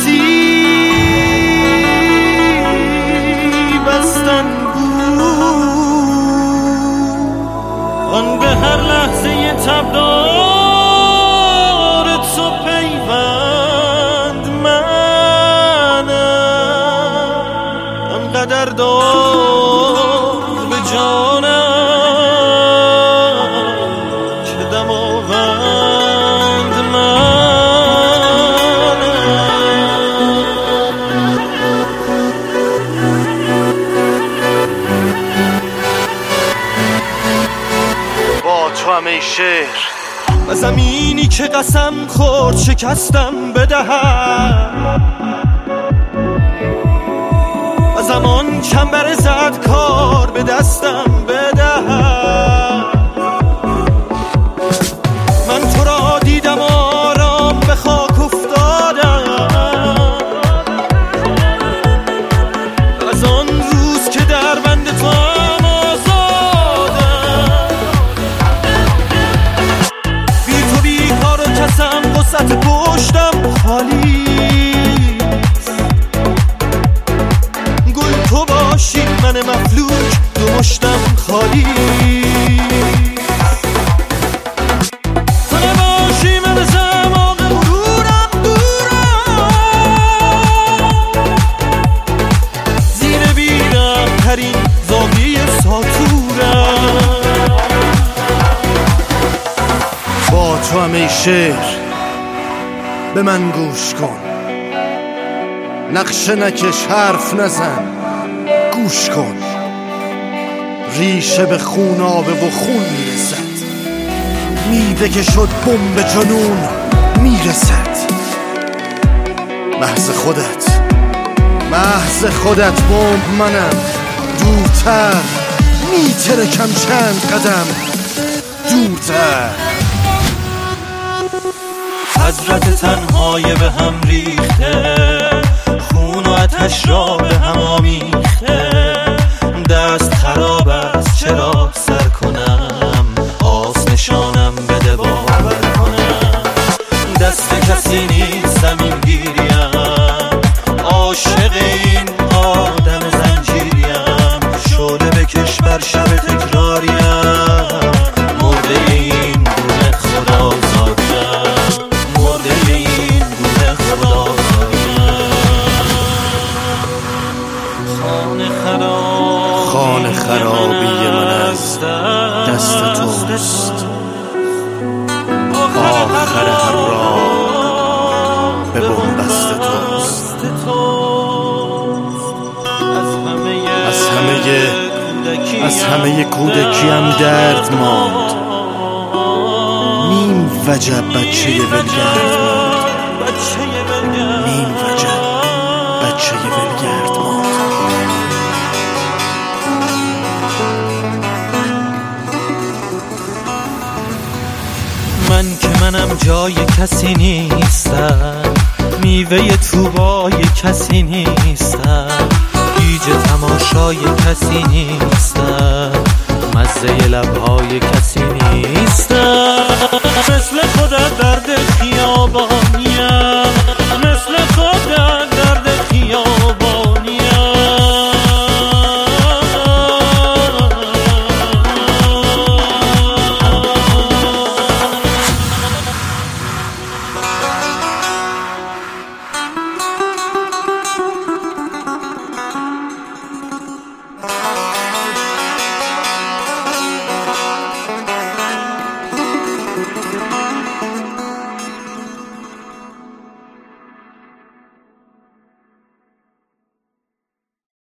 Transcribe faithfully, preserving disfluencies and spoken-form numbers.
نصیب استن آن به هر لحظه تبدار تو پیوند منم آنقدر دار به جانم که دماوند منم با تو همه شعر و زمینی که قسم خورد شکستم بدهم و زمان چنبر زد کار به دستم بدهم من تو را دیدم آرام به خاک افتادم از آن روز که در بند تو هم آزادم بی تو بی کار و کسم وسط پشتم خالی گل تو باشی من مفلوک دو مشتم خالی تو نباشی من زمان غرورم دورم زیر بیرم ترین زاویه ساتورم با تو همه شعر به من گوش کن نقشه نکش حرف نزن گوش کن ریشه به خون آبه و خون میرسد میوه که شد بمب جنون میرسد محض خودت محض خودت بمب منم دورتر میترکم چند قدم دورتر حضرت تنهای به هم ریخته خون و آتش را به هم آمیخته دست خراب است چرا سر کنم آس نشانم بده باور کنم دست کسی نیست زمین گیریم عاشق این آدم زنجیریم شعله بکش بر شب تکراریم مرده این گونه خدا زادیم مرده این گونه خدا خانه خرابی من از دست توست آخر هر راه به بنبست توست از همه از همه کودکیم درد ماند نیم وجب بچه ولگرد ماند نیم وجب بچه ولگرد ماند من که منم جای کسی نیستم میوه توبای کسی نیستم گیج تماشای کسی نیستم مزه لبهای کسی نیستم مثل خودت درد خیابانیم